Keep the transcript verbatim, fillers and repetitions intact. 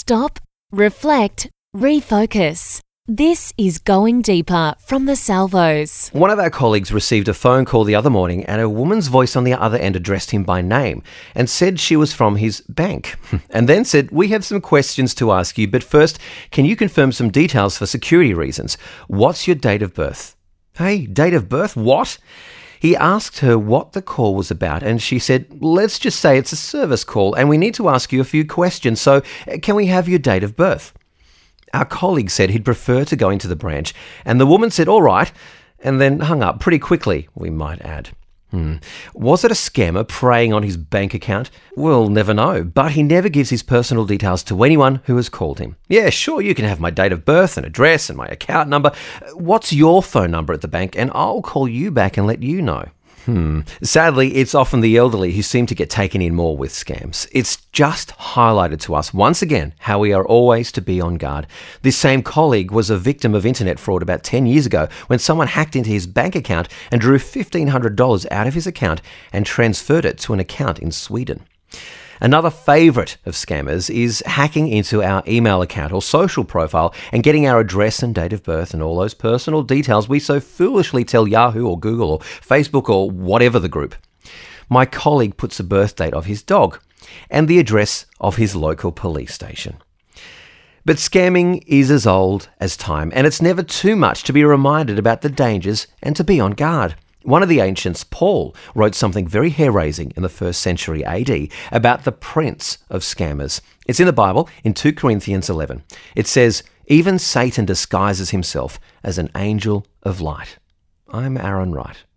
Stop, reflect, refocus. This is Going Deeper from the Salvos. One of our colleagues received a phone call the other morning and a woman's voice on the other end addressed him by name and said she was from his bank and then said, "We have some questions to ask you, but first, can you confirm some details for security reasons? What's your date of birth?" Hey, date of birth? What? He asked her what the call was about and she said, "Let's just say it's a service call and we need to ask you a few questions, so can we have your date of birth?" Our colleague said he'd prefer to go into the branch, and the woman said, "All right," and then hung up pretty quickly, we might add. Hmm. Was it a scammer preying on his bank account? We'll never know, but he never gives his personal details to anyone who has called him. "Yeah, sure, you can have my date of birth and address and my account number. What's your phone number at the bank? And I'll call you back and let you know." Hmm. Sadly, it's often the elderly who seem to get taken in more with scams. It's just highlighted to us once again how we are always to be on guard. This same colleague was a victim of internet fraud about ten years ago when someone hacked into his bank account and drew fifteen hundred dollars out of his account and transferred it to an account in Sweden. Another favourite of scammers is hacking into our email account or social profile and getting our address and date of birth and all those personal details we so foolishly tell Yahoo or Google or Facebook or whatever the group. My colleague puts the birth date of his dog and the address of his local police station. But scamming is as old as time, and it's never too much to be reminded about the dangers and to be on guard. One of the ancients, Paul, wrote something very hair-raising in the first century A D about the prince of scammers. It's in the Bible, in two Corinthians eleven. It says, "Even Satan disguises himself as an angel of light." I'm Aaron Wright.